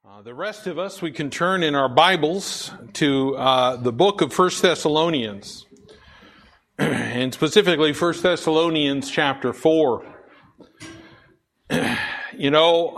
The rest of us, we can turn in our Bibles to the book of 1 Thessalonians, and specifically 1 Thessalonians chapter 4. There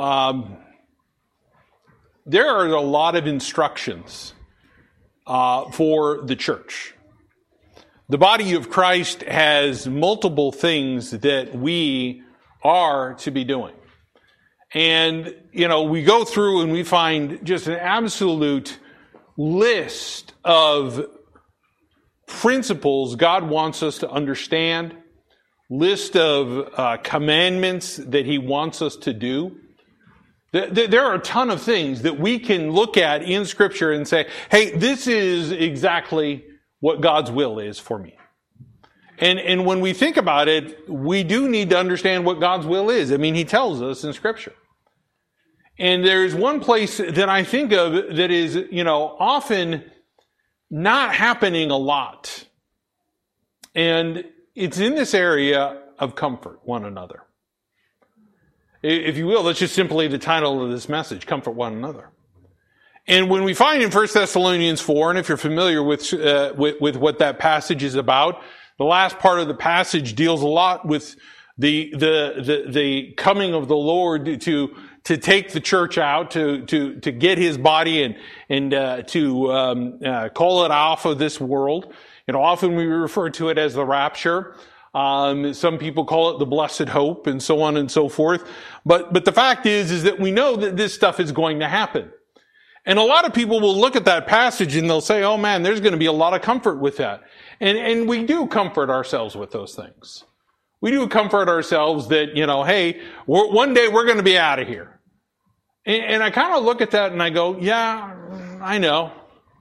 are a lot of instructions for the church. The body of Christ has multiple things that we are to be doing. And, we go through and we find just an absolute list of principles God wants us to understand, list of commandments that He wants us to do. There are a ton of things that we can look at in Scripture and say, hey, this is exactly what God's will is for me. And when we think about it, we do need to understand what God's will is. I mean, He tells us in Scripture. And there's one place that I think of that is, often not happening a lot. And it's in this area of comfort one another. If you will, that's just simply the title of this message, Comfort One Another. And when we find in 1 Thessalonians 4, and if you're familiar with what that passage is about, the last part of the passage deals a lot with the coming of the Lord to take the church out, to get His body and to call it off of this world. Often we refer to it as the rapture. Some people call it the blessed hope, and so on and so forth. But the fact is that we know that this stuff is going to happen. And a lot of people will look at that passage and they'll say, oh man, there's going to be a lot of comfort with that. And we do comfort ourselves with those things. We do comfort ourselves that, hey, one day we're going to be out of here. And I kind of look at that and I go, yeah, I know.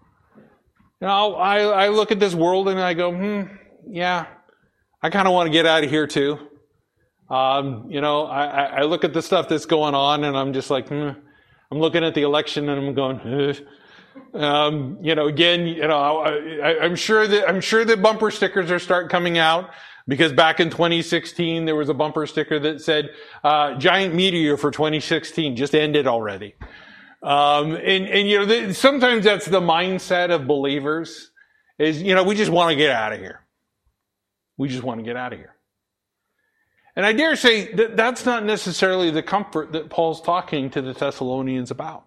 I look at this world and I go, yeah, I kind of want to get out of here too. I look at the stuff that's going on and I'm just like, I'm looking at the election and I'm going, I'm sure that bumper stickers are start coming out. Because back in 2016, there was a bumper sticker that said, giant meteor for 2016 just ended already. Sometimes that's the mindset of believers is, we just want to get out of here. We just want to get out of here. And I dare say that that's not necessarily the comfort that Paul's talking to the Thessalonians about.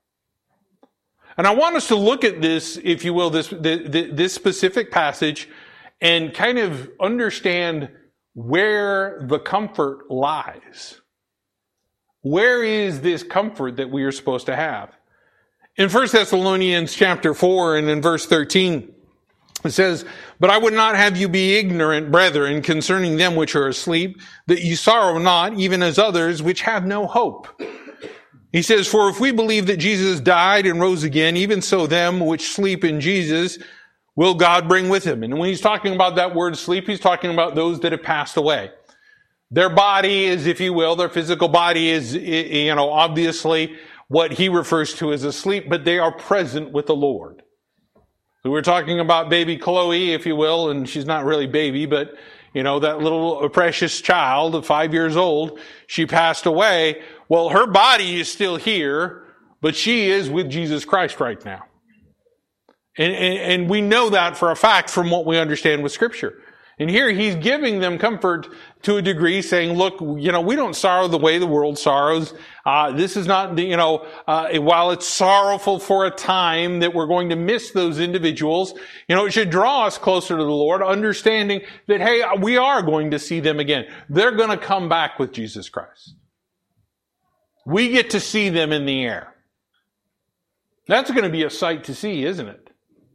And I want us to look at this, if you will, this specific passage and kind of understand where the comfort lies. Where is this comfort that we are supposed to have? In 1 Thessalonians chapter 4 and in verse 13, it says, "But I would not have you be ignorant, brethren, concerning them which are asleep, that ye sorrow not, even as others which have no hope." He says, "For if we believe that Jesus died and rose again, even so them which sleep in Jesus will God bring with Him." And when he's talking about that word sleep, he's talking about those that have passed away. Their body is, if you will, their physical body is, obviously what he refers to as asleep, but they are present with the Lord. So we're talking about baby Chloe, if you will, and she's not really baby, but, that little precious child of 5 years old, she passed away. Well, her body is still here, but she is with Jesus Christ right now. And we know that for a fact from what we understand with Scripture. And here he's giving them comfort to a degree, saying, look, we don't sorrow the way the world sorrows. This is not, while it's sorrowful for a time that we're going to miss those individuals, it should draw us closer to the Lord, understanding that, hey, we are going to see them again. They're going to come back with Jesus Christ. We get to see them in the air. That's going to be a sight to see, isn't it?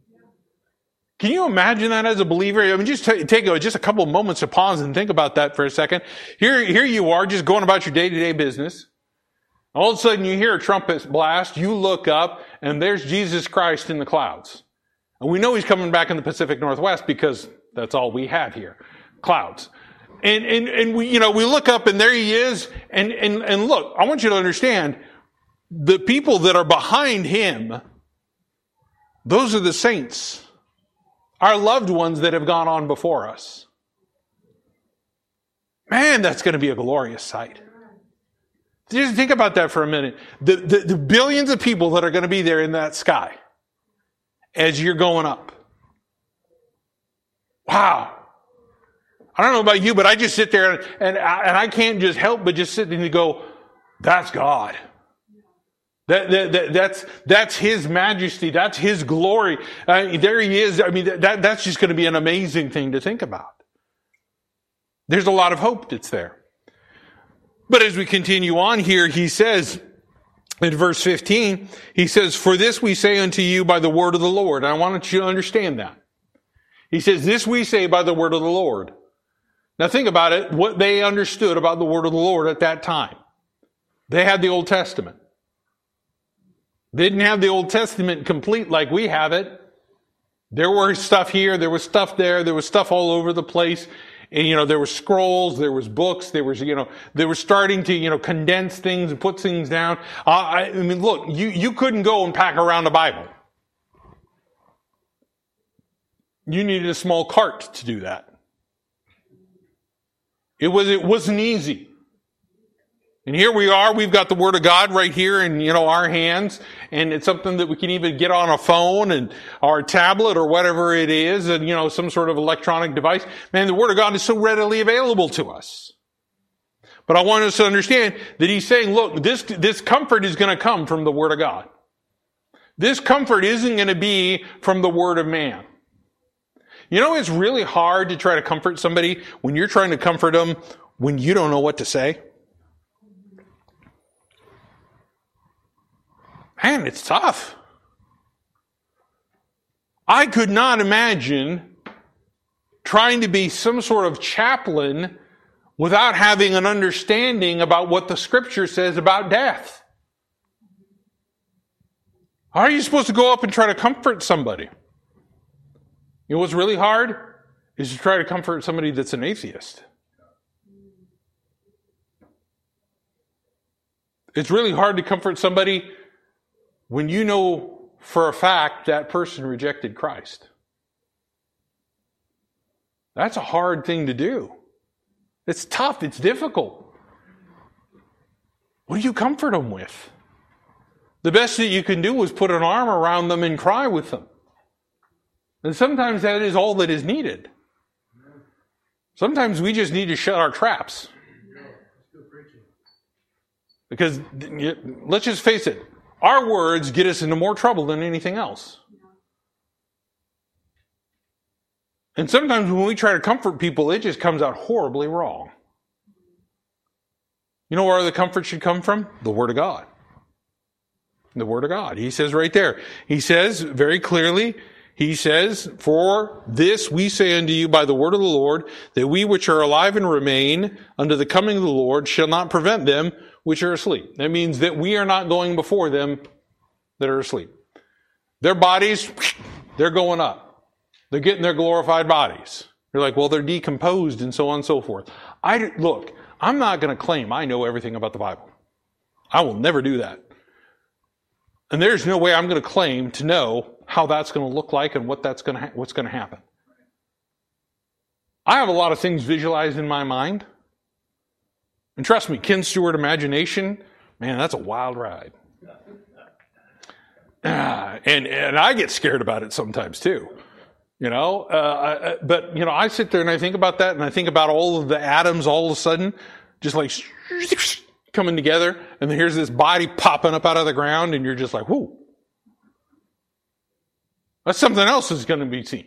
Can you imagine that as a believer? I mean, just take just a couple of moments to pause and think about that for a second. Here you are, just going about your day-to-day business. All of a sudden, you hear a trumpet blast. You look up, and there's Jesus Christ in the clouds. And we know He's coming back in the Pacific Northwest because that's all we have here, clouds. And we look up, and there He is. And look, I want you to understand, the people that are behind Him, those are the saints. Our loved ones that have gone on before us. Man, that's going to be a glorious sight. Just think about that for a minute. The billions of people that are going to be there in that sky as you're going up. Wow. I don't know about you, but I just sit there and I can't just help but just sit and go, that's God. That's His majesty. That's His glory. There He is. I mean, that's just going to be an amazing thing to think about. There's a lot of hope that's there. But as we continue on here, he says, in verse 15, he says, for this we say unto you by the word of the Lord. And I want you to understand that. He says, this we say by the word of the Lord. Now think about it, what they understood about the word of the Lord at that time. They had the Old Testament. They didn't have the Old Testament complete like we have it. There was stuff here, there was stuff there was stuff all over the place. And, there were scrolls, there was books, they were starting to, condense things and put things down. I mean, look, you couldn't go and pack around a Bible. You needed a small cart to do that. It wasn't easy. And here we are, we've got the Word of God right here in, our hands, and it's something that we can even get on a phone or a tablet or whatever it is, and, some sort of electronic device. Man, the Word of God is so readily available to us. But I want us to understand that he's saying, look, this comfort is going to come from the Word of God. This comfort isn't going to be from the word of man. It's really hard to try to comfort somebody when you're trying to comfort them when you don't know what to say. Man, it's tough. I could not imagine trying to be some sort of chaplain without having an understanding about what the Scripture says about death. How are you supposed to go up and try to comfort somebody? You know what's really hard? Is to try to comfort somebody that's an atheist. It's really hard to comfort somebody when you know for a fact that person rejected Christ. That's a hard thing to do. It's tough. It's difficult. What do you comfort them with? The best that you can do is put an arm around them and cry with them. And sometimes that is all that is needed. Sometimes we just need to shut our traps. Because let's just face it, our words get us into more trouble than anything else. And sometimes when we try to comfort people, it just comes out horribly wrong. You know where the comfort should come from? The Word of God. The Word of God. He says right there. He says very clearly, he says, for this we say unto you by the word of the Lord, that we which are alive and remain unto the coming of the Lord shall not prevent them which are asleep. That means that we are not going before them that are asleep. Their bodies, they're going up. They're getting their glorified bodies. You're like, well, they're decomposed and so on and so forth. Look, I'm not going to claim I know everything about the Bible. I will never do that. And there's no way I'm going to claim to know how that's going to look like and what's going to happen. I have a lot of things visualized in my mind. And trust me, Ken Stewart imagination, man, that's a wild ride. And I get scared about it sometimes too. But I sit there and I think about that, and I think about all of the atoms all of a sudden just like coming together, and then here's this body popping up out of the ground, and you're just like, whoo. That's something else that's going to be seen.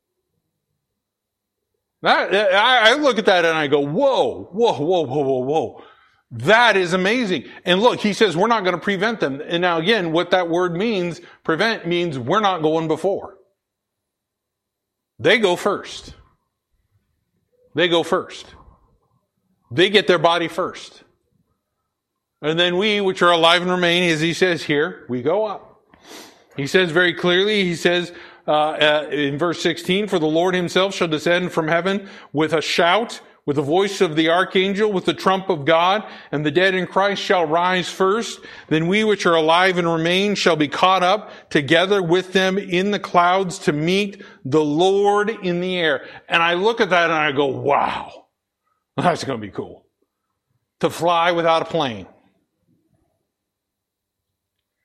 I look at that and I go, whoa, whoa, whoa, whoa, whoa, whoa. That is amazing. And look, he says we're not going to prevent them. And now again, what that word means, prevent, means we're not going before. They go first. They go first. They get their body first. And then we, which are alive and remain, as he says here, we go up. He says very clearly, he says in verse 16, for the Lord himself shall descend from heaven with a shout, with the voice of the archangel, with the trump of God, and the dead in Christ shall rise first. Then we which are alive and remain shall be caught up together with them in the clouds to meet the Lord in the air. And I look at that and I go, wow, that's going to be cool. To fly without a plane.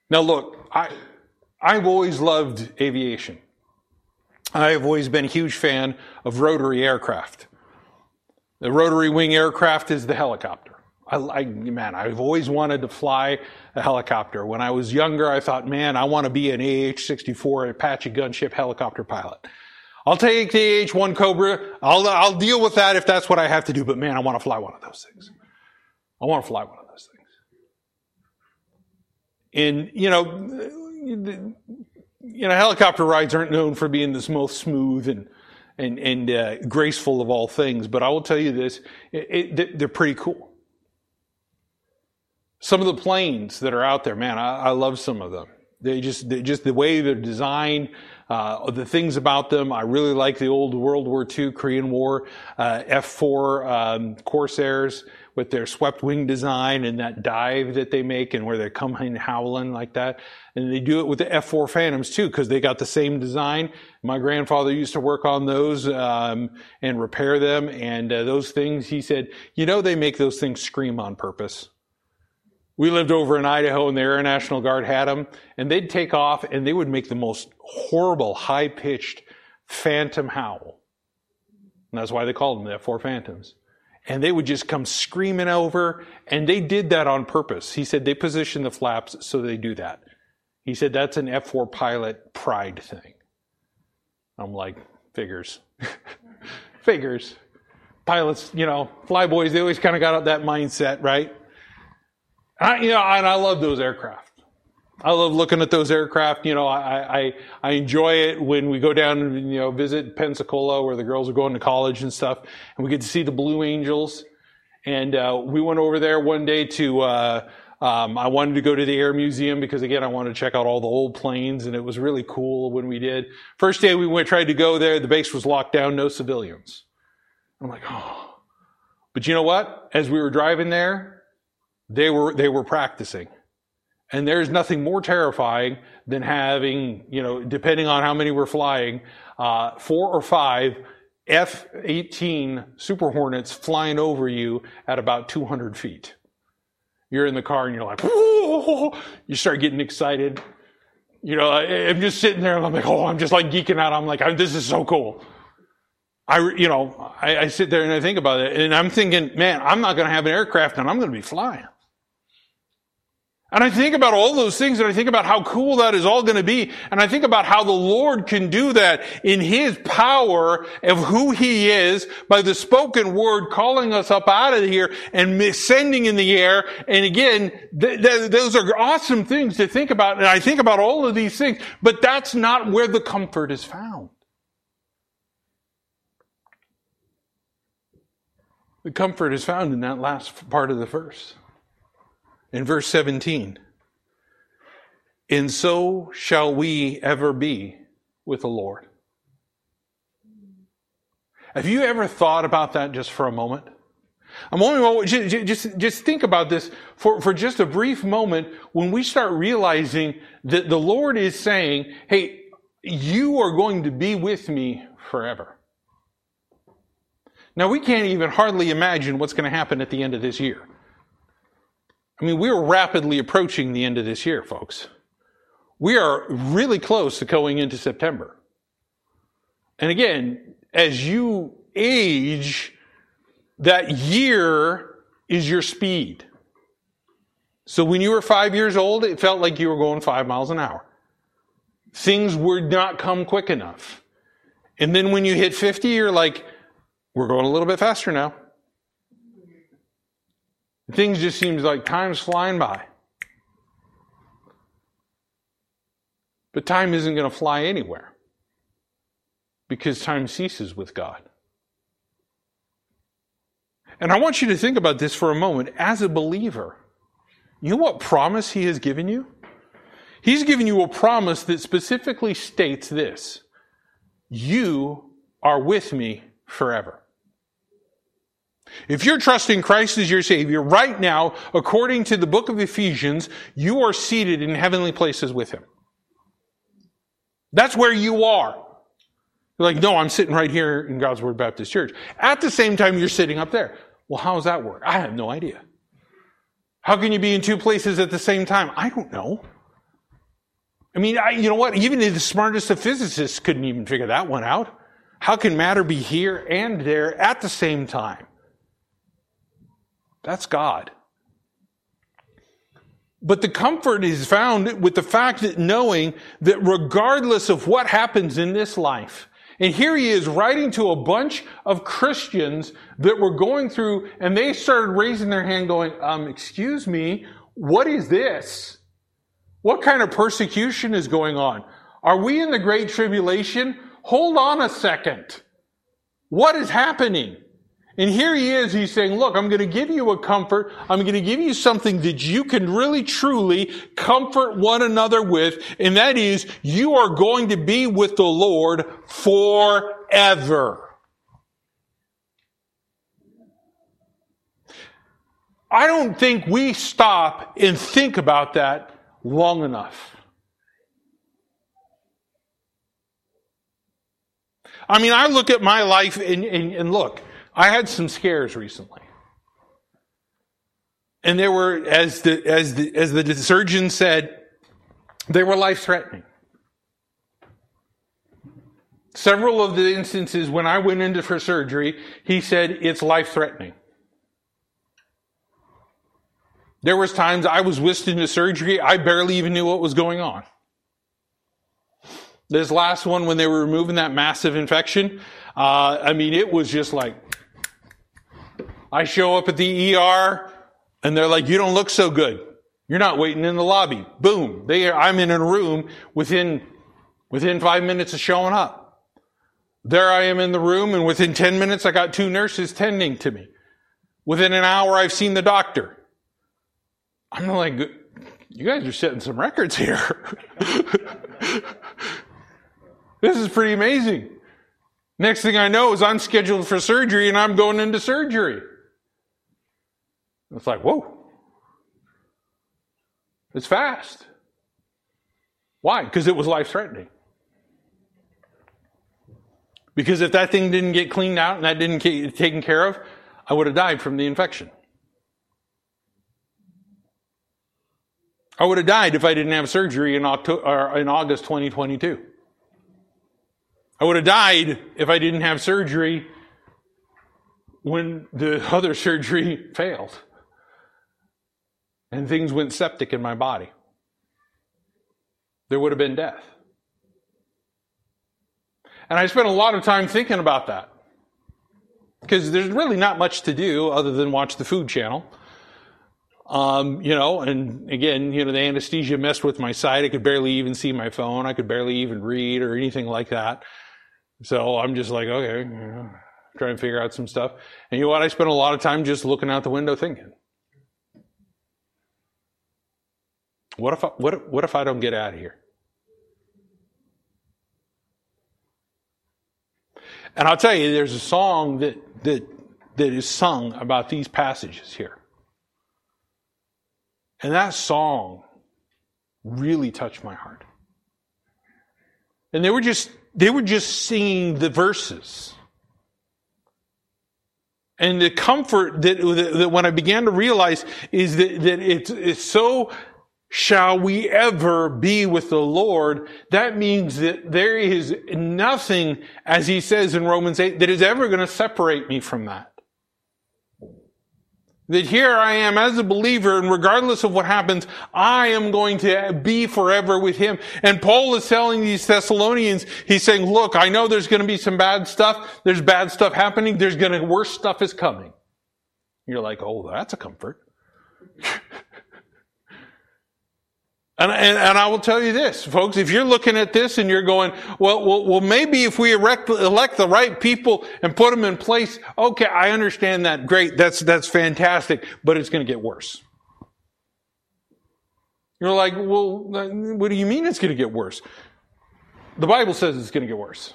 Now look, I've always loved aviation. I've always been a huge fan of rotary aircraft. The rotary wing aircraft is the helicopter. I've always wanted to fly a helicopter. When I was younger, I thought, man, I want to be an AH-64 Apache gunship helicopter pilot. I'll take the AH-1 Cobra. I'll deal with that if that's what I have to do. But man, I want to fly one of those things. I want to fly one of those things. And, helicopter rides aren't known for being the most smooth and graceful of all things. But I will tell you this, they're pretty cool. Some of the planes that are out there, man, I love some of them. They just the way they're designed, the things about them. I really like the old World War II, Korean War, F-4 Corsairs with their swept wing design and that dive that they make and where they come in howling like that. And they do it with the F-4 Phantoms too, because they got the same design. My grandfather used to work on those and repair them. And those things, he said, they make those things scream on purpose. We lived over in Idaho and the Air National Guard had them, and they'd take off and they would make the most horrible, high-pitched phantom howl. And that's why they called them the F-4 Phantoms. And they would just come screaming over, and they did that on purpose. He said they position the flaps so they do that. He said that's an F-4 pilot pride thing. I'm like, figures. Figures. Pilots, flyboys, they always kind of got that mindset, right? And I love those aircraft. I love looking at those aircraft. I enjoy it when we go down and, visit Pensacola where the girls are going to college and stuff, and we get to see the Blue Angels. And we went over there one day to, I wanted to go to the Air Museum because, again, I wanted to check out all the old planes, and it was really cool when we did. First day we tried to go there, the base was locked down, no civilians. I'm like, oh. But you know what? As we were driving there, they were practicing. And there's nothing more terrifying than having, depending on how many we're flying, 4 or 5 F-18 Super Hornets flying over you at about 200 feet. You're in the car and you're like, whoa! You start getting excited. I'm just sitting there and I'm like, I'm just like geeking out. I'm like, this is so cool. I sit there and I think about it and I'm thinking, man, I'm not going to have an aircraft and I'm going to be flying. And I think about all those things and I think about how cool that is all going to be. And I think about how the Lord can do that in His power of who He is by the spoken word calling us up out of here and ascending in the air. And again, those are awesome things to think about. And I think about all of these things, but that's not where the comfort is found. The comfort is found in that last part of the verse. In verse 17, and so shall we ever be with the Lord. Have you ever thought about that just for a moment? Just think about this for just a brief moment when we start realizing that the Lord is saying, hey, you are going to be with me forever. Now, we can't even hardly imagine what's going to happen at the end of this year. We're rapidly approaching the end of this year, folks. We are really close to going into September. And again, as you age, that year is your speed. So when you were 5 years old, it felt like you were going 5 miles an hour. Things would not come quick enough. And then when you hit 50, you're like, we're going a little bit faster now. Things just seems like time's flying by. But time isn't going to fly anywhere because time ceases with God. And I want you to think about this for a moment. As a believer, you know what promise He has given you? He's given you a promise that specifically states this: you are with me forever. If you're trusting Christ as your Savior right now, according to the book of Ephesians, you are seated in heavenly places with Him. That's where you are. You're like, no, I'm sitting right here in God's Word Baptist Church. At the same time, you're sitting up there. Well, how does that work? I have no idea. How can you be in two places at the same time? I don't know. I mean, you know what? Even the smartest of physicists couldn't even figure that one out. How can matter be here and there at the same time? That's God. But the comfort is found with the fact that knowing that regardless of what happens in this life, and here he is writing to a bunch of Christians that were going through, and they started raising their hand going, excuse me, what is this? What kind of persecution is going on? Are we in the Great Tribulation? Hold on a second. What is happening? And here he is, he's saying, look, I'm going to give you a comfort. I'm going to give you something that you can really, truly comfort one another with. And that is, you are going to be with the Lord forever. I don't think we stop and think about that long enough. I mean, I look at my life and look, I had some scares recently. And they were, as the surgeon said, they were life-threatening. Several of the instances when I went into for surgery, he said, it's life-threatening. There was times I was whisked into surgery, I barely even knew what was going on. This last one, when they were removing that massive infection, it was just like, I show up at the ER, and they're like, you don't look so good. You're not waiting in the lobby. Boom. I'm in a room within 5 minutes of showing up. There I am in the room, and within 10 minutes, I got 2 nurses tending to me. Within an hour, I've seen the doctor. I'm like, you guys are setting some records here. This is pretty amazing. Next thing I know is I'm scheduled for surgery and I'm going into surgery. It's like, whoa. It's fast. Why? Because it was life-threatening. Because if that thing didn't get cleaned out and that didn't get taken care of, I would have died from the infection. I would have died if I didn't have surgery in August 2022. I would have died if I didn't have surgery when the other surgery failed and things went septic in my body. There would have been death. And I spent a lot of time thinking about that because there's really not much to do other than watch the Food Channel. And again, the anesthesia messed with my sight. I could barely even see my phone. I could barely even read or anything like that. So I'm just like, okay, trying to figure out some stuff. And you know what? I spent a lot of time just looking out the window thinking, what if I don't get out of here? And I'll tell you, there's a song that is sung about these passages here. And that song really touched my heart. And they were just singing the verses. And the comfort that when I began to realize is that it's so shall we ever be with the Lord, that means that there is nothing, as he says in Romans 8, that is ever going to separate me from that. That here I am as a believer, and regardless of what happens, I am going to be forever with him. And Paul is telling these Thessalonians, he's saying, look, I know there's going to be some bad stuff. There's bad stuff happening. Worse stuff is coming. You're like, oh, that's a comfort. And I will tell you this, folks, if you're looking at this and you're going, well, maybe if we elect the right people and put them in place, okay, I understand that. Great. That's fantastic, but it's going to get worse. You're like, well, what do you mean it's going to get worse? The Bible says it's going to get worse.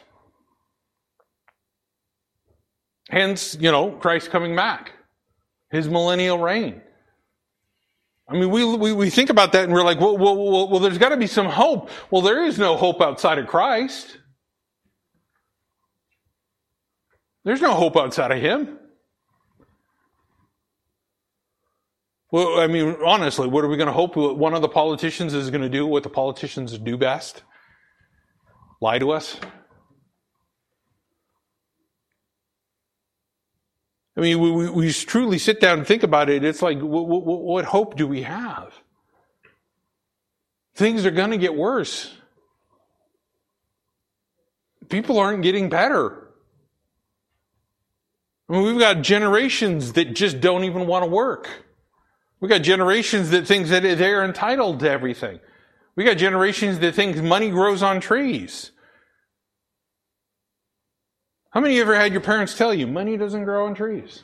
Hence, Christ coming back. His millennial reign. I mean, we think about that and we're like, well, there's got to be some hope. Well, there is no hope outside of Christ. There's no hope outside of him. Well, I mean, honestly, what are we going to hope one of the politicians is going to do what the politicians do best? Lie to us? I mean, we truly sit down and think about it. It's like, what hope do we have? Things are going to get worse. People aren't getting better. I mean, we've got generations that just don't even want to work. We've got generations that think that they're entitled to everything. We've got generations that think money grows on trees. How many of you ever had your parents tell you, money doesn't grow on trees?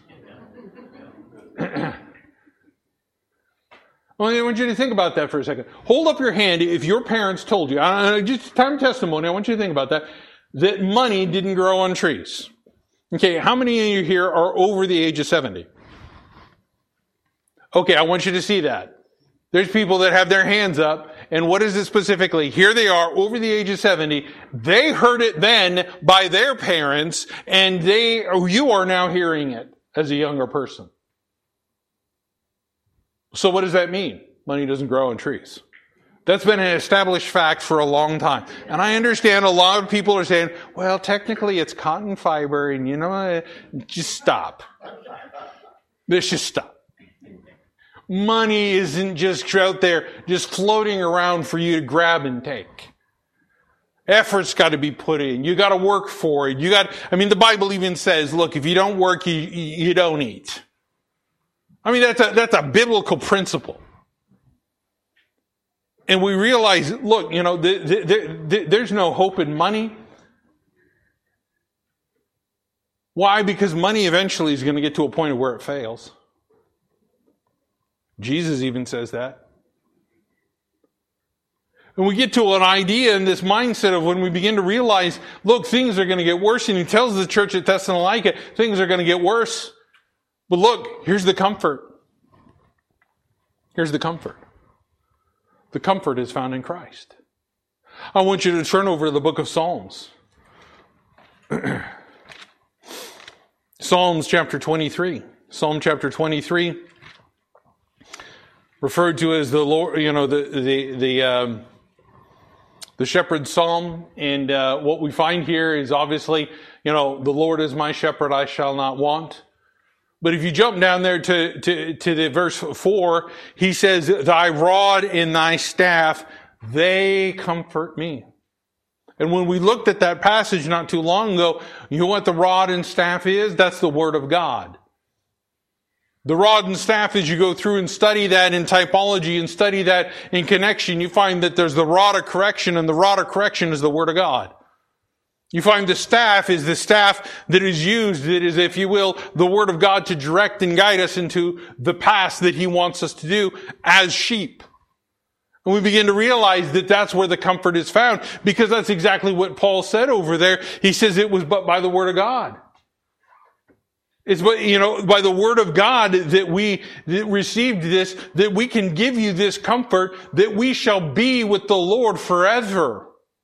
Well, I want you to think about that for a second. Hold up your hand if your parents told you, just time testimony, I want you to think about that money didn't grow on trees. Okay, how many of you here are over the age of 70? Okay, I want you to see that. There's people that have their hands up, and what is it specifically? Here they are, over the age of 70. They heard it then by their parents, and you are now hearing it as a younger person. So what does that mean? Money doesn't grow on trees. That's been an established fact for a long time. And I understand a lot of people are saying, well, technically it's cotton fiber, and just stop. Let's just stop. Money isn't just out there, just floating around for you to grab and take. Effort's got to be put in. You got to work for it. The Bible even says, look, if you don't work, you don't eat. I mean, that's a biblical principle. And we realize, look, there's no hope in money. Why? Because money eventually is going to get to a point of where it fails. Jesus even says that. And we get to an idea in this mindset of when we begin to realize, look, things are going to get worse. And he tells the church at Thessalonica, things are going to get worse. But look, here's the comfort. Here's the comfort. The comfort is found in Christ. I want you to turn over to the book of Psalms. Psalms chapter 23. Psalm chapter 23. Referred to as the Lord, the shepherd's psalm. And what we find here is obviously, the Lord is my shepherd, I shall not want. But if you jump down there to the verse 4, he says, thy rod and thy staff, they comfort me. And when we looked at that passage not too long ago, you know what the rod and staff is? That's the Word of God. The rod and staff, as you go through and study that in typology and study that in connection, you find that there's the rod of correction, and the rod of correction is the Word of God. You find the staff is the staff that is used, that is, if you will, the Word of God to direct and guide us into the path that He wants us to do as sheep. And we begin to realize that that's where the comfort is found, because that's exactly what Paul said over there. He says it was but by the Word of God. It's by the Word of God that we received this, that we can give you this comfort, that we shall be with the Lord forever.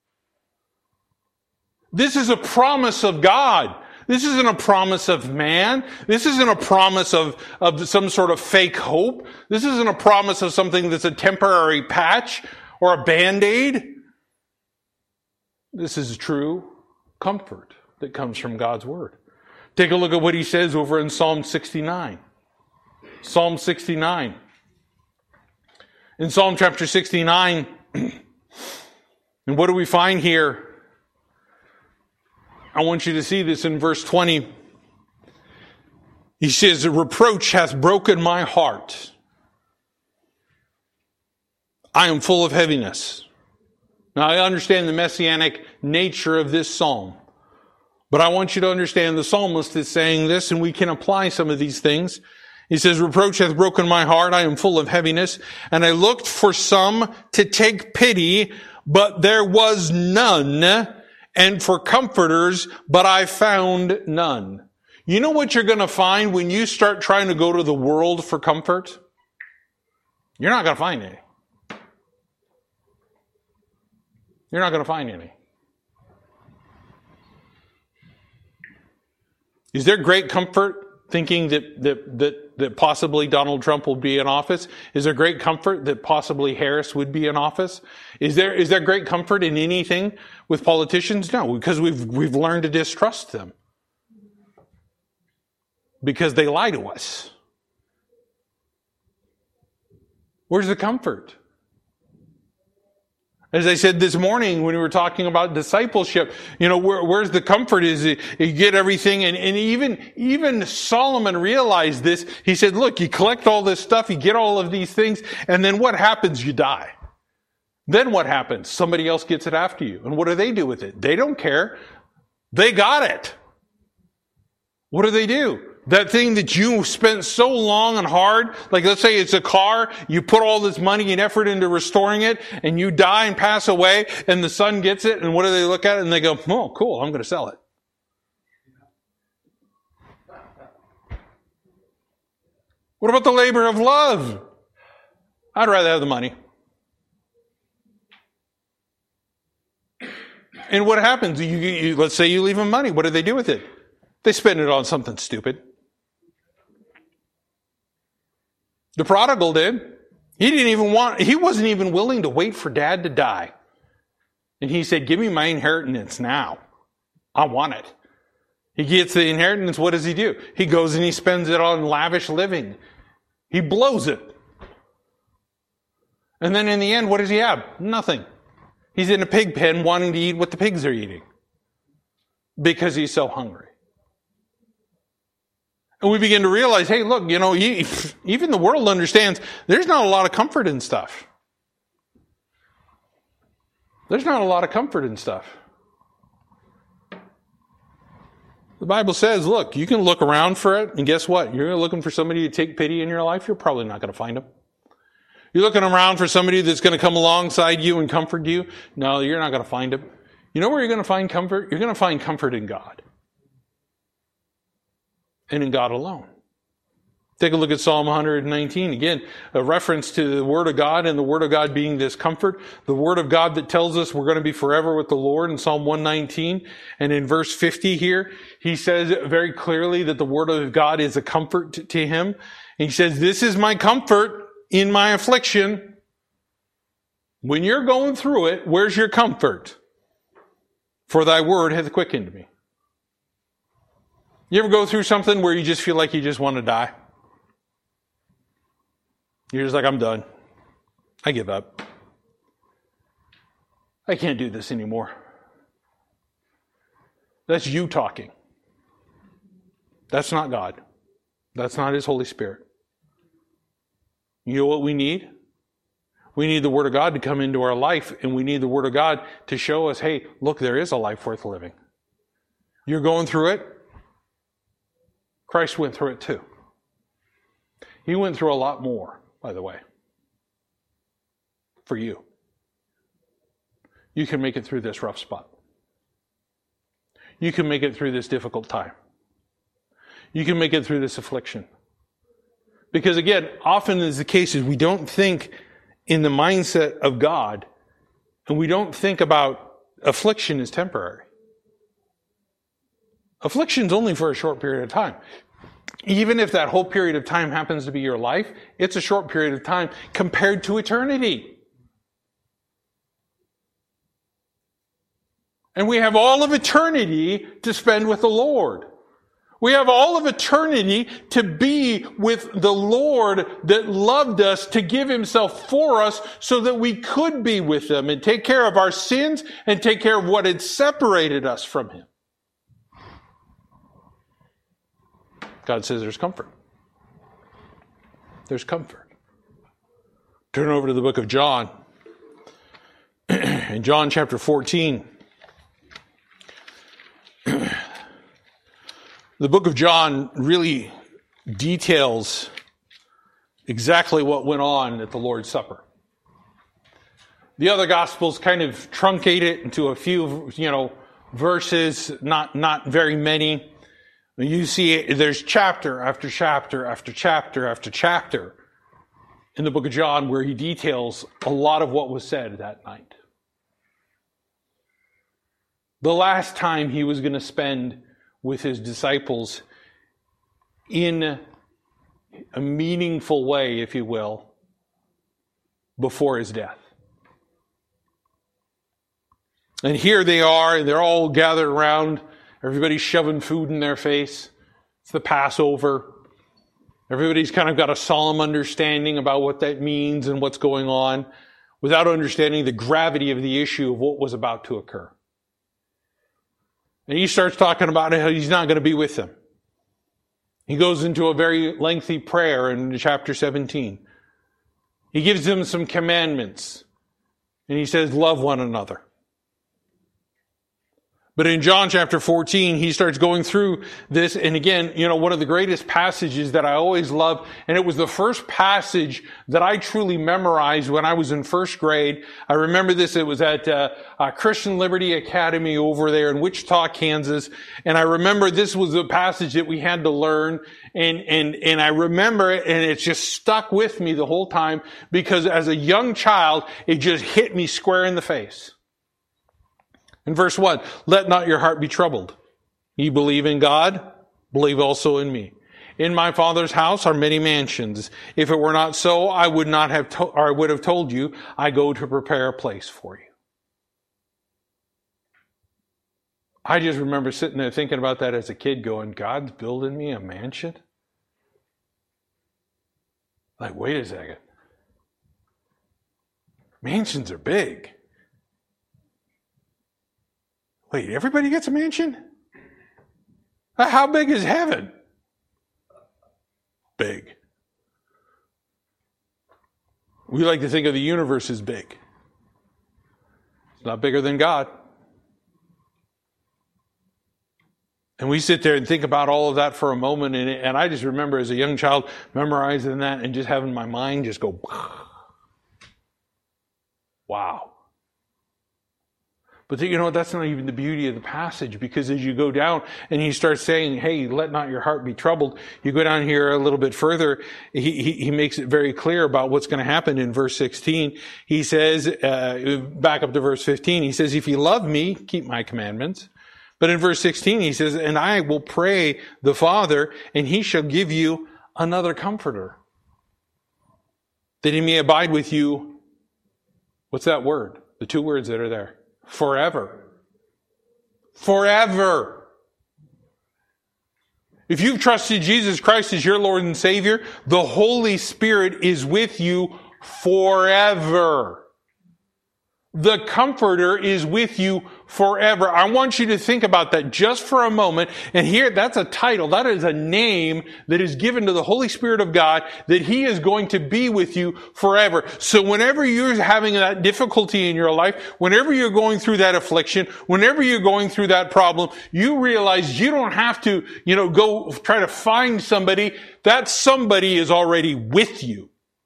This is a promise of God. This isn't a promise of man. This isn't a promise of some sort of fake hope. This isn't a promise of something that's a temporary patch or a Band-Aid. This is true comfort that comes from God's Word. Take a look at what he says over in Psalm 69. Psalm 69. In Psalm chapter 69, and what do we find here? I want you to see this in verse 20. He says, reproach hath broken my heart. I am full of heaviness. Now I understand the messianic nature of this psalm. But I want you to understand the psalmist is saying this, and we can apply some of these things. He says, reproach hath broken my heart, I am full of heaviness, and I looked for some to take pity, but there was none, and for comforters, but I found none. You know what you're going to find when you start trying to go to the world for comfort? You're not going to find any. You're not going to find any. Is there great comfort thinking that possibly Donald Trump will be in office? Is there great comfort that possibly Harris would be in office? Is there great comfort in anything with politicians? No, because we've learned to distrust them. Because they lie to us. Where's the comfort? As I said this morning when we were talking about discipleship, where's the comfort is you get everything, and even Solomon realized this. He said, look, you collect all this stuff, you get all of these things, and then what happens? You die. Then what happens? Somebody else gets it after you. And what do they do with it? They don't care. They got it. What do? That thing that you spent so long and hard, like let's say it's a car, you put all this money and effort into restoring it, and you die and pass away, and the son gets it, and what do they look at it? And they go, oh, cool, I'm going to sell it. What about the labor of love? I'd rather have the money. And what happens? Let's say you leave them money. What do they do with it? They spend it on something stupid. The prodigal did. He wasn't even willing to wait for dad to die. And he said, give me my inheritance now. I want it. He gets the inheritance. What does he do? He goes and he spends it on lavish living. He blows it. And then in the end, what does he have? Nothing. He's in a pig pen wanting to eat what the pigs are eating. Because he's so hungry. And we begin to realize, hey, look, even the world understands there's not a lot of comfort in stuff. There's not a lot of comfort in stuff. The Bible says, look, you can look around for it, and guess what? You're looking for somebody to take pity in your life, you're probably not going to find them. You're looking around for somebody that's going to come alongside you and comfort you. No, you're not going to find them. You know where you're going to find comfort? You're going to find comfort in God. And in God alone. Take a look at Psalm 119. Again, a reference to the Word of God, and the Word of God being this comfort. The Word of God that tells us we're going to be forever with the Lord in Psalm 119. And in verse 50 here, he says very clearly that the Word of God is a comfort to him. And he says, this is my comfort in my affliction. When you're going through it, where's your comfort? For thy word hath quickened me. You ever go through something where you just feel like you just want to die? You're just like, I'm done. I give up. I can't do this anymore. That's you talking. That's not God. That's not His Holy Spirit. You know what we need? We need the Word of God to come into our life, and we need the Word of God to show us, hey, look, there is a life worth living. You're going through it. Christ went through it too. He went through a lot more, by the way, for you. You can make it through this rough spot. You can make it through this difficult time. You can make it through this affliction. Because again, often is the case is we don't think in the mindset of God, and we don't think about affliction as temporary. Affliction's only for a short period of time. Even if that whole period of time happens to be your life, it's a short period of time compared to eternity. And we have all of eternity to spend with the Lord. We have all of eternity to be with the Lord that loved us, to give Himself for us so that we could be with Him and take care of our sins and take care of what had separated us from Him. God says there's comfort. There's comfort. Turn over to the book of John. In John chapter 14. The book of John really details exactly what went on at the Lord's Supper. The other Gospels kind of truncate it into a few, verses, not very many. You see there's chapter after chapter after chapter after chapter in the book of John where he details a lot of what was said that night. The last time he was going to spend with his disciples in a meaningful way, if you will, before his death. And here they are, and they're all gathered around. Everybody's shoving food in their face. It's the Passover. Everybody's kind of got a solemn understanding about what that means and what's going on, without understanding the gravity of the issue of what was about to occur. And he starts talking about how he's not going to be with them. He goes into a very lengthy prayer in chapter 17. He gives them some commandments. And he says, love one another. But in John chapter 14, he starts going through this. And again, one of the greatest passages that I always love, and it was the first passage that I truly memorized when I was in first grade. I remember this. It was at Christian Liberty Academy over there in Wichita, Kansas. And I remember this was a passage that we had to learn. And I remember it, and it's just stuck with me the whole time, because as a young child, it just hit me square in the face. In verse 1, let not your heart be troubled. Ye believe in God, believe also in me. In my Father's house are many mansions. If it were not so, I would not have I would have told you, I go to prepare a place for you. I just remember sitting there thinking about that as a kid, going, God's building me a mansion? Like, wait a second. Mansions are big. Wait, everybody gets a mansion? How big is heaven? Big. We like to think of the universe as big. It's not bigger than God. And we sit there and think about all of that for a moment, and I just remember as a young child memorizing that and just having my mind just go, wow. But that's not even the beauty of the passage, because as you go down and he starts saying, hey, let not your heart be troubled, you go down here a little bit further, he makes it very clear about what's going to happen in verse 16. He says, back up to verse 15, he says, if you love me, keep my commandments. But in verse 16, he says, and I will pray the Father, and he shall give you another comforter, that he may abide with you. What's that word? The two words that are there. Forever. Forever. If you've trusted Jesus Christ as your Lord and Savior, the Holy Spirit is with you forever. The Comforter is with you forever. I want you to think about that just for a moment. And here, that's a title. That is a name that is given to the Holy Spirit of God, that He is going to be with you forever. So whenever you're having that difficulty in your life, whenever you're going through that affliction, whenever you're going through that problem, you realize you don't have to, go try to find somebody. That somebody is already with you.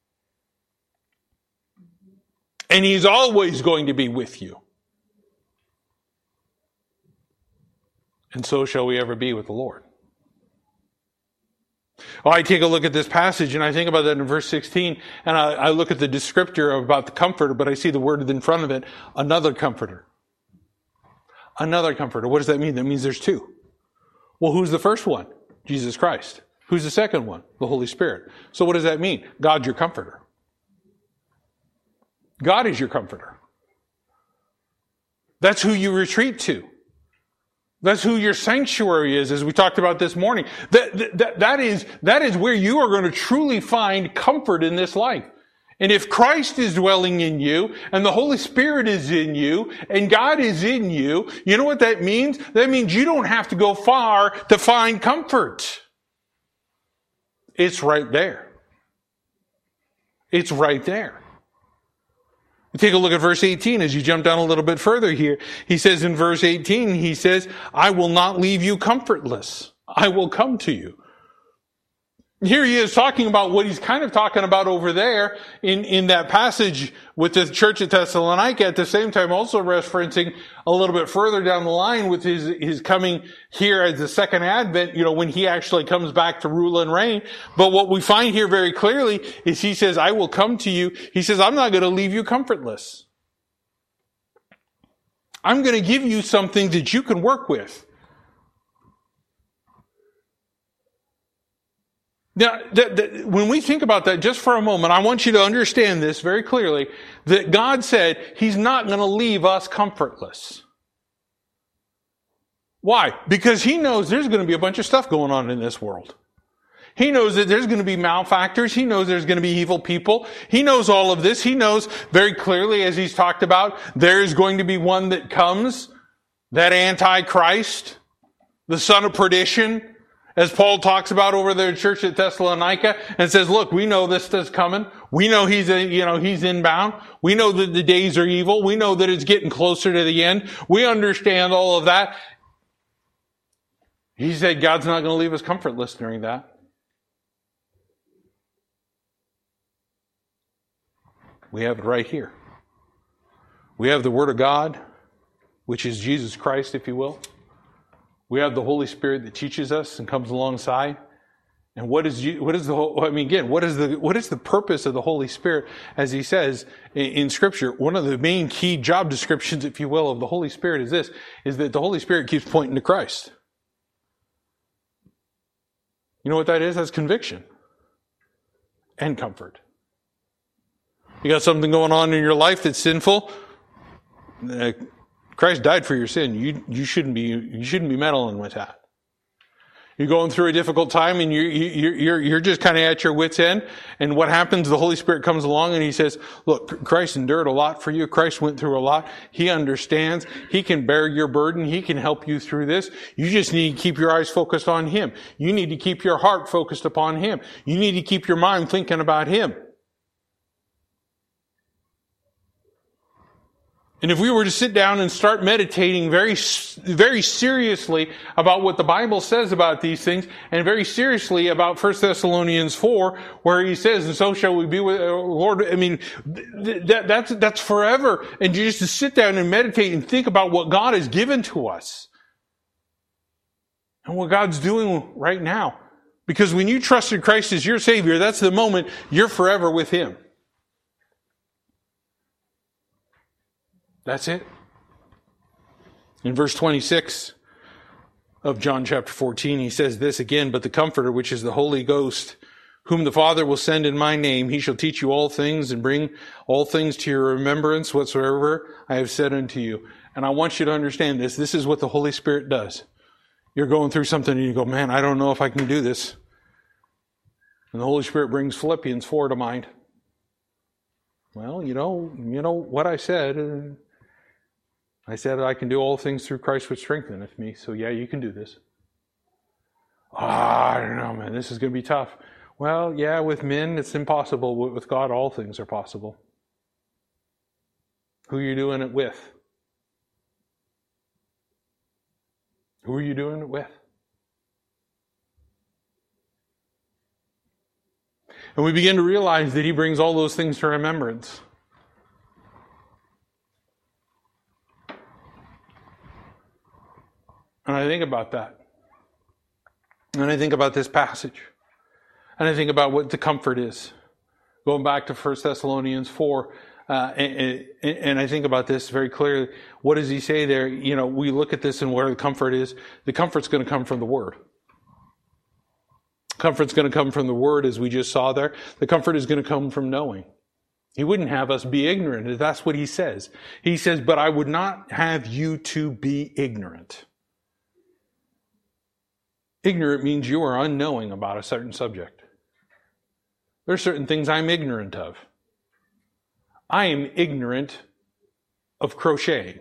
And He's always going to be with you. And so shall we ever be with the Lord. Well, I take a look at this passage and I think about that in verse 16, and I look at the descriptor about the comforter, but I see the word in front of it, another comforter. Another comforter. What does that mean? That means there's two. Well, who's the first one? Jesus Christ. Who's the second one? The Holy Spirit. So what does that mean? God's your comforter. God is your comforter. That's who you retreat to. That's who your sanctuary is, as we talked about this morning. That is where you are going to truly find comfort in this life. And if Christ is dwelling in you, and the Holy Spirit is in you, and God is in you, you know what that means? That means you don't have to go far to find comfort. It's right there. It's right there. Take a look at verse 18 as you jump down a little bit further here. He says in verse 18, he says, I will not leave you comfortless. I will come to you. Here he is talking about what he's kind of talking about over there in that passage with the church at Thessalonica, at the same time also referencing a little bit further down the line with his coming here as the second advent, when he actually comes back to rule and reign. But what we find here very clearly is he says, I will come to you. He says, I'm not going to leave you comfortless. I'm going to give you something that you can work with. Now, when we think about that just for a moment, I want you to understand this very clearly, that God said He's not going to leave us comfortless. Why? Because He knows there's going to be a bunch of stuff going on in this world. He knows that there's going to be malefactors. He knows there's going to be evil people. He knows all of this. He knows very clearly, as He's talked about, there is going to be one that comes, that Antichrist, the son of perdition, as Paul talks about over the church at Thessalonica, and says, look, we know this is coming. We know he's inbound. We know that the days are evil. We know that it's getting closer to the end. We understand all of that. He said God's not going to leave us comfortless during that. We have it right here. We have the Word of God, which is Jesus Christ, if you will. We have the Holy Spirit that teaches us and comes alongside. And what is the purpose of the Holy Spirit? As he says in Scripture, one of the main key job descriptions, if you will, of the Holy Spirit is that the Holy Spirit keeps pointing to Christ. You know what that is? That's conviction and comfort. You got something going on in your life that's sinful. Christ died for your sin. You shouldn't be meddling with that. You're going through a difficult time and you're just kind of at your wit's end. And what happens? The Holy Spirit comes along and He says, look, Christ endured a lot for you. Christ went through a lot. He understands. He can bear your burden. He can help you through this. You just need to keep your eyes focused on Him. You need to keep your heart focused upon Him. You need to keep your mind thinking about Him. And if we were to sit down and start meditating very, very seriously about what the Bible says about these things, and very seriously about 1 Thessalonians 4, where he says, and so shall we be with the Lord. I mean, that's forever. And just to sit down and meditate and think about what God has given to us. And what God's doing right now. Because when you trusted Christ as your Savior, that's the moment you're forever with Him. That's it. In verse 26 of John chapter 14, he says this again, but the Comforter, which is the Holy Ghost, whom the Father will send in my name, He shall teach you all things and bring all things to your remembrance whatsoever I have said unto you. And I want you to understand this. This is what the Holy Spirit does. You're going through something and you go, man, I don't know if I can do this. And the Holy Spirit brings Philippians 4 to mind. Well, you know what I said. I said I can do all things through Christ which strengtheneth me. So yeah, you can do this. I don't know, man. This is going to be tough. Well, yeah, with men it's impossible. With God, all things are possible. Who are you doing it with? Who are you doing it with? And we begin to realize that He brings all those things to remembrance. And I think about that. And I think about this passage. And I think about what the comfort is. Going back to 1 Thessalonians 4, and I think about this very clearly. What does he say there? We look at this and where the comfort is. The comfort's going to come from the Word. Comfort's going to come from the Word, as we just saw there. The comfort is going to come from knowing. He wouldn't have us be ignorant. That's what he says. He says, but I would not have you to be ignorant. Ignorant means you are unknowing about a certain subject. There are certain things I'm ignorant of. I am ignorant of crochet.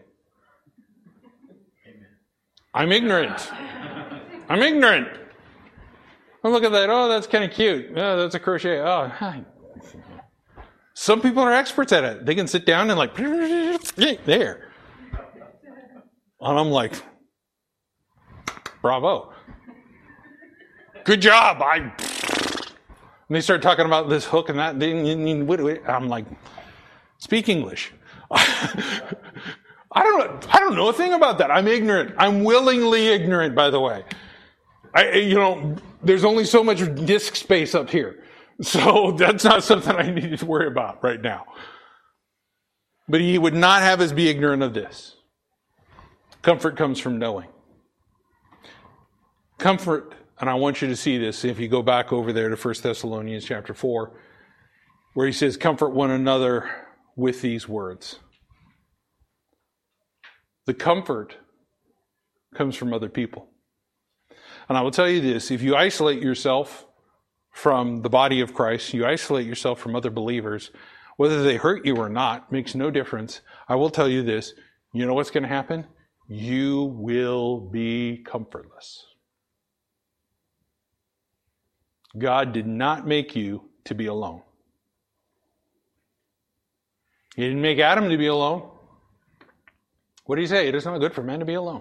I'm ignorant. I'm ignorant. I look at that. Oh, that's kind of cute. Oh, that's a crochet. Oh, hi. Some people are experts at it. They can sit down and there. And I'm like, bravo. Good job. And they start talking about this hook and that. I'm like, speak English. I don't know a thing about that. I'm ignorant. I'm willingly ignorant, by the way. There's only so much disk space up here. So that's not something I need to worry about right now. But he would not have us be ignorant of this. Comfort comes from knowing. Comfort And I want you to see this if you go back over there to 1 Thessalonians chapter 4, where he says, comfort one another with these words. The comfort comes from other people. And I will tell you this, if you isolate yourself from the body of Christ, you isolate yourself from other believers, whether they hurt you or not, makes no difference. I will tell you this, you know what's going to happen? You will be comfortless. God did not make you to be alone. He didn't make Adam to be alone. What did he say? It is not good for man to be alone.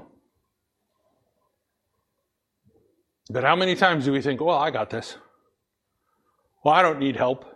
But how many times do we think, well, I got this. Well, I don't need help.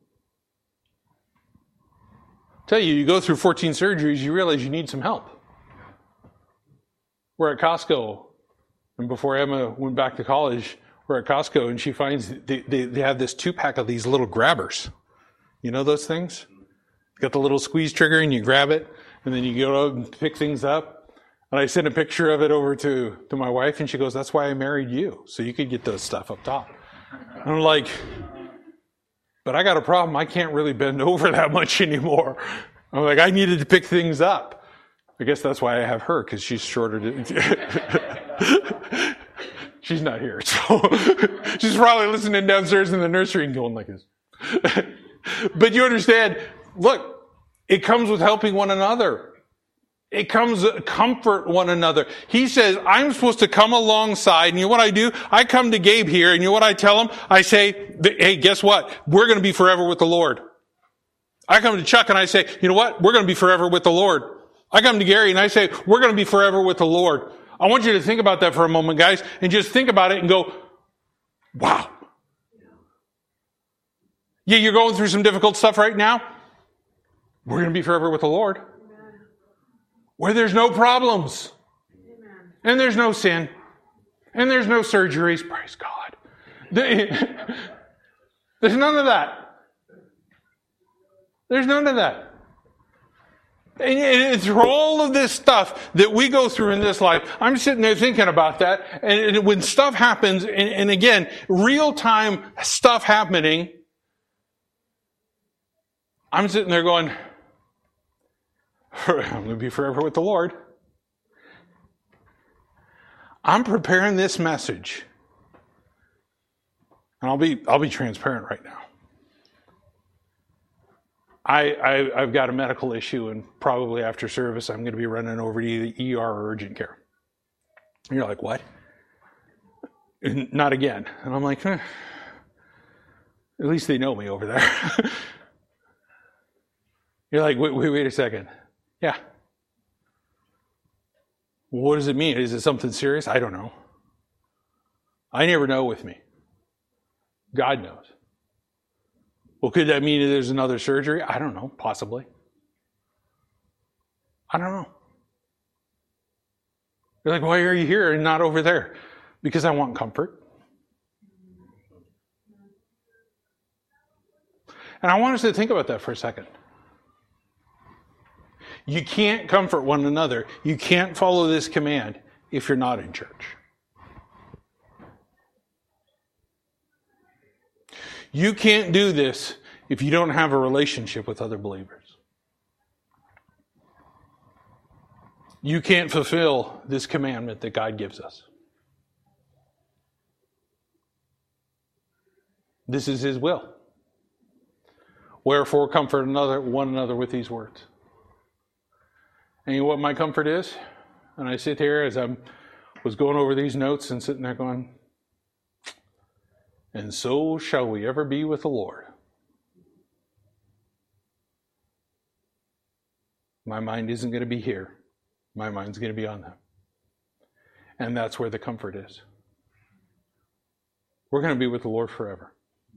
Tell you, you go through 14 surgeries, you realize you need some help. We're at Costco, and before Emma went back to college, we're at Costco, and she finds they have this 2-pack of these little grabbers. You know those things? Got the little squeeze trigger, and you grab it, and then you go out and pick things up. And I sent a picture of it over to my wife, and she goes, that's why I married you, so you could get those stuff up top. And I'm like, but I got a problem. I can't really bend over that much anymore. I'm like, I needed to pick things up. I guess that's why I have her, because she's shorter. She's not here, so she's probably listening downstairs in the nursery and going like this. But you understand, look, it comes with helping one another. It comes to comfort one another. He says, I'm supposed to come alongside, and you know what I do? I come to Gabe here, and you know what I tell him? I say, hey, guess what? We're going to be forever with the Lord. I come to Chuck, and I say, you know what? We're going to be forever with the Lord. I come to Gary, and I say, we're going to be forever with the Lord. I want you to think about that for a moment, guys, and just think about it and go, wow. Yeah, you're going through some difficult stuff right now. We're going to be forever with the Lord. Where there's no problems. Amen. And there's no sin. And there's no surgeries. Praise God. There's none of that. There's none of that. And through all of this stuff that we go through in this life, I'm sitting there thinking about that. And when stuff happens, and again, real-time stuff happening, I'm sitting there going, I'm going to be forever with the Lord. I'm preparing this message. And I'll be transparent right now. I've got a medical issue, and probably after service, I'm going to be running over to the ER or urgent care. And you're like, what? And not again. And I'm like, at least they know me over there. You're like, wait a second. Yeah. What does it mean? Is it something serious? I don't know. I never know with me. God knows. Well, could that mean there's another surgery? I don't know. Possibly. I don't know. You're like, why are you here and not over there? Because I want comfort. And I want us to think about that for a second. You can't comfort one another. You can't follow this command if you're not in church. You can't do this if you don't have a relationship with other believers. You can't fulfill this commandment that God gives us. This is His will. Wherefore, comfort one another with these words. And you know what my comfort is? And I sit here as I was going over these notes and sitting there going, and so shall we ever be with the Lord. My mind isn't going to be here. My mind's going to be on them. And that's where the comfort is. We're going to be with the Lord forever.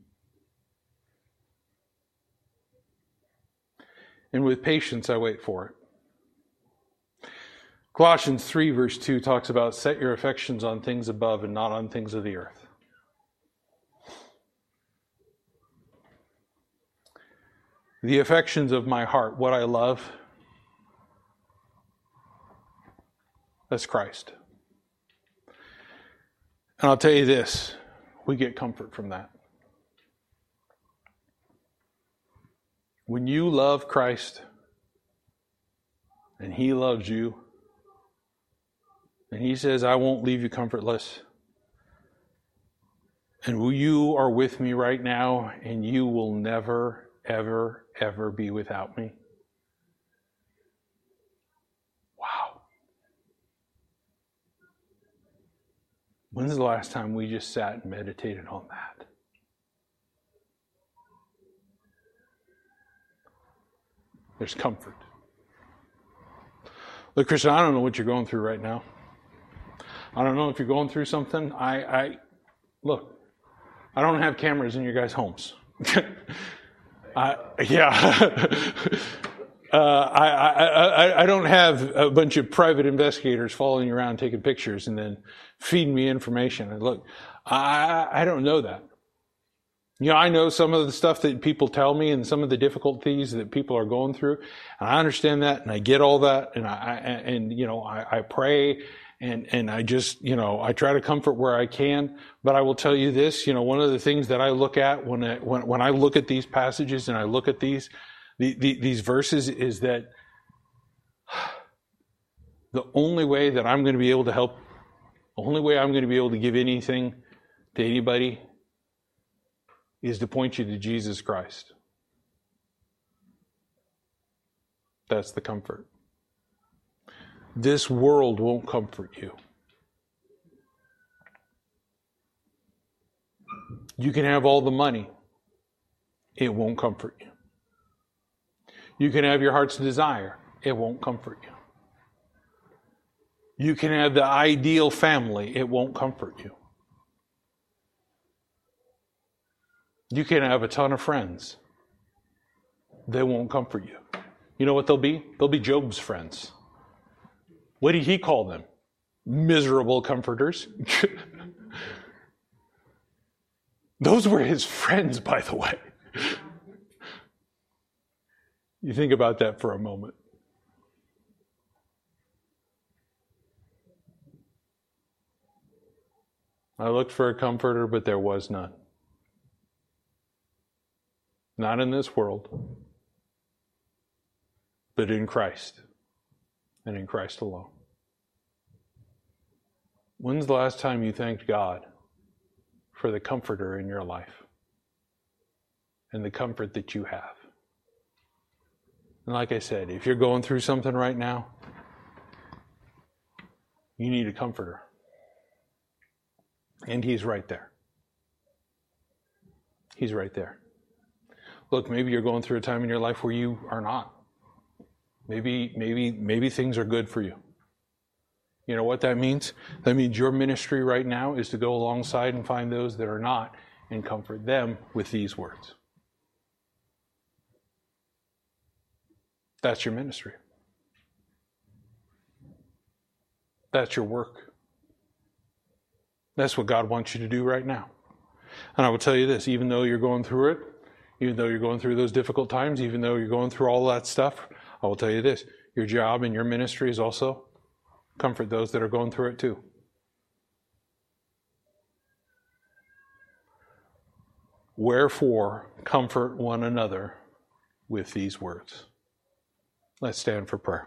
And with patience I wait for it. Colossians 3 verse 2 talks about set your affections on things above and not on things of the earth. The affections of my heart, what I love, that's Christ. And I'll tell you this, we get comfort from that. When you love Christ and He loves you, and He says, I won't leave you comfortless. And you are with me right now, and you will never, ever, ever be without me. Wow. When's the last time we just sat and meditated on that? There's comfort. Look, Christian, I don't know what you're going through right now. I don't know if you're going through something. Look, I don't have cameras in your guys' homes. I don't have a bunch of private investigators following around taking pictures and then feeding me information. And look, I don't know that. You know, I know some of the stuff that people tell me and some of the difficulties that people are going through, and I understand that, and I get all that, and I pray, and I just, I try to comfort where I can. But I will tell you this, one of the things that I look at when I look at these passages and I look at these verses is that the only way that I'm going to be able to help, the only way I'm going to be able to give anything to anybody is to point you to Jesus Christ. That's the comfort. This world won't comfort you. You can have all the money. It won't comfort you. You can have your heart's desire. It won't comfort you. You can have the ideal family. It won't comfort you. You can have a ton of friends. They won't comfort you. You know what they'll be? They'll be Job's friends. What did he call them? Miserable comforters. Those were his friends, by the way. You think about that for a moment. I looked for a comforter, but there was none. Not in this world, but in Christ, and in Christ alone. When's the last time you thanked God for the comforter in your life and the comfort that you have? And like I said, if you're going through something right now, you need a comforter. And He's right there. He's right there. Look, maybe you're going through a time in your life where you are not. Maybe things are good for you. You know what that means? That means your ministry right now is to go alongside and find those that are not and comfort them with these words. That's your ministry. That's your work. That's what God wants you to do right now. And I will tell you this, even though you're going through it, even though you're going through those difficult times, even though you're going through all that stuff, I will tell you this, your job and your ministry is also comfort those that are going through it too. Wherefore, comfort one another with these words. Let's stand for prayer.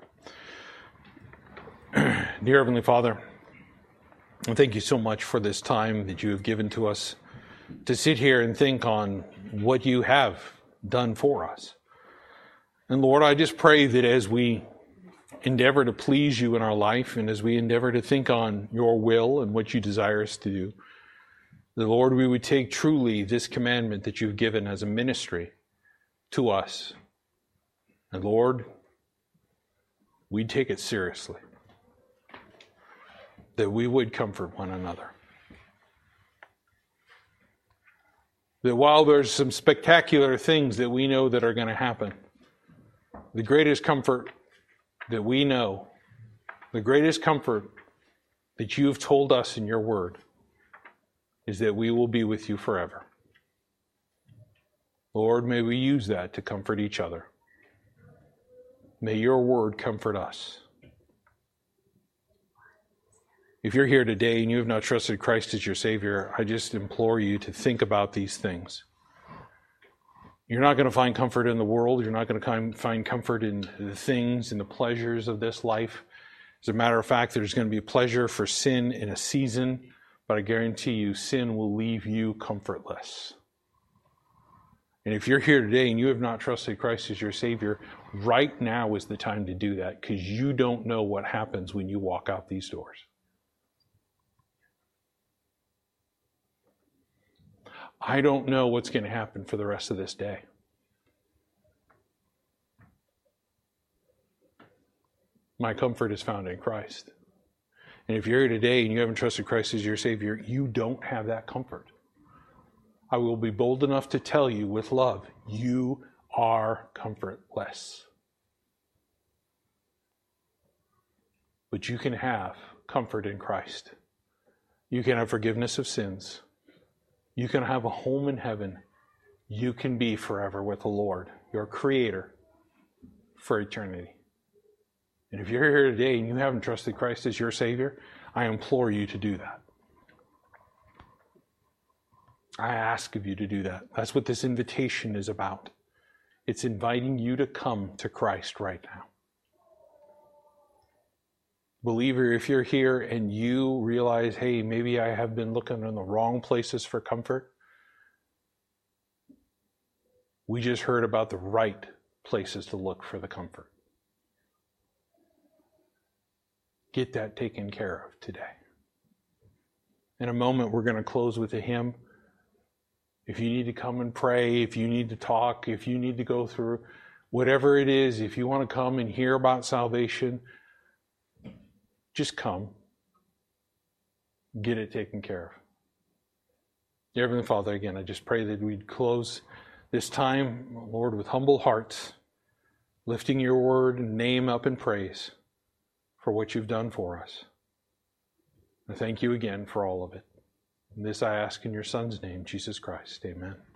Dear Heavenly Father, thank you so much for this time that you have given to us to sit here and think on what you have done for us. And Lord, I just pray that as we endeavor to please you in our life and as we endeavor to think on your will and what you desire us to do, that Lord, we would take truly this commandment that you've given as a ministry to us. And Lord, we'd take it seriously. That we would comfort one another. That while there's some spectacular things that we know that are going to happen, the greatest comfort that we know, the greatest comfort that you've told us in your word, is that we will be with you forever. Lord, may we use that to comfort each other. May your word comfort us. If you're here today and you have not trusted Christ as your Savior, I just implore you to think about these things. You're not going to find comfort in the world. You're not going to find comfort in the things and the pleasures of this life. As a matter of fact, there's going to be pleasure for sin in a season, but I guarantee you, sin will leave you comfortless. And if you're here today and you have not trusted Christ as your Savior, right now is the time to do that, because you don't know what happens when you walk out these doors. I don't know what's going to happen for the rest of this day. My comfort is found in Christ. And if you're here today and you haven't trusted Christ as your Savior, you don't have that comfort. I will be bold enough to tell you with love, you are comfortless. But you can have comfort in Christ. You can have forgiveness of sins. You can have a home in heaven. You can be forever with the Lord, your Creator, for eternity. And if you're here today and you haven't trusted Christ as your Savior, I implore you to do that. I ask of you to do that. That's what this invitation is about. It's inviting you to come to Christ right now. Believer, if you're here and you realize, hey, maybe I have been looking in the wrong places for comfort, we just heard about the right places to look for the comfort. Get that taken care of today. In a moment, we're going to close with a hymn. If you need to come and pray, if you need to talk, if you need to go through whatever it is, if you want to come and hear about salvation, just come. Get it taken care of. Dear Heavenly Father, again, I just pray that we'd close this time, Lord, with humble hearts, lifting your word and name up in praise for what you've done for us. I thank you again for all of it. And this I ask in your Son's name, Jesus Christ. Amen.